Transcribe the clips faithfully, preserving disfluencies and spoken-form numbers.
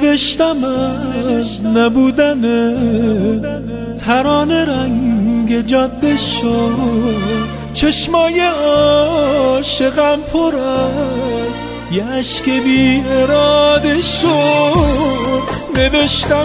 نوشتم از نبودن ترانه رنگ جاده شد، چشمای عاشقم پر از یه عشق بی اراده شد. نوشتم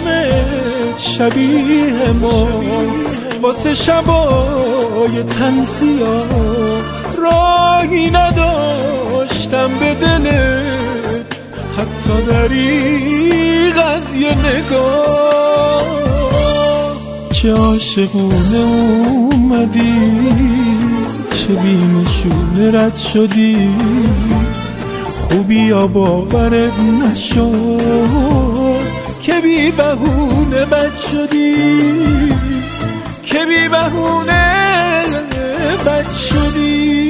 شبیه ما واسه شبای تن سیاه، راهی نداشتم به دلت حتی دریغ از یه نگاه. چه عاشقونه اومدی، چه بی‌نشونه رد شدی، خوبی یا باورت نشد که بی بهونه بد شدی، که بی بهونه بد شدی.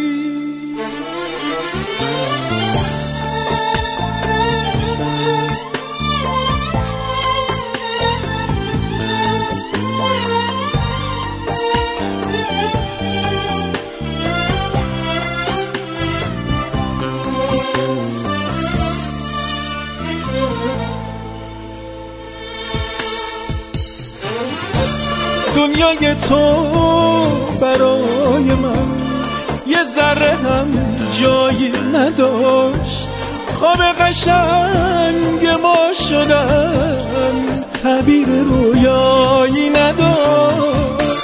دنیای تو برای من یه ذره هم جایی نداشت، خواب قشنگ ما شدن تعبیر رویایی نداشت.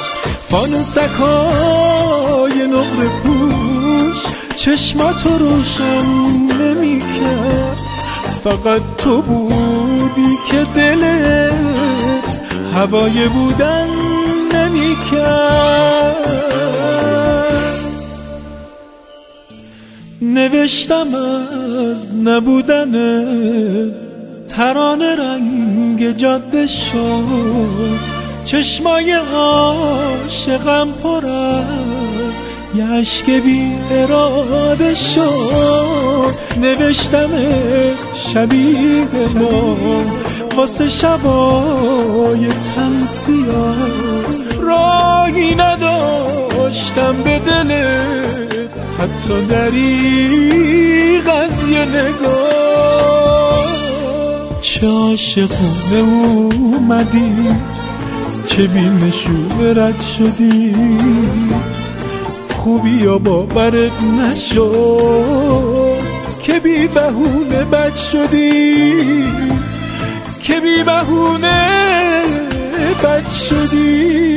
فانوسکای نقره پوش چشماتو روشن نمی کرد، فقط تو بودی که دلت هوای بودن نمی کرد. نوشتم از نبودن ترانه رنگ جاده شد، چشمای عاشقم پر از یه عشق بی اراده شد. نوشتم شبیه ما واسه شبای تن سیاه، راهی نداشتم به دلت حتی دریغ از یه نگاه. چه عاشقونه اومدی، چه بی‌نشونه رد شدی، خوبی یا باورت نشد که بی بهونه بد شدی، که بی بهونه بد شدی.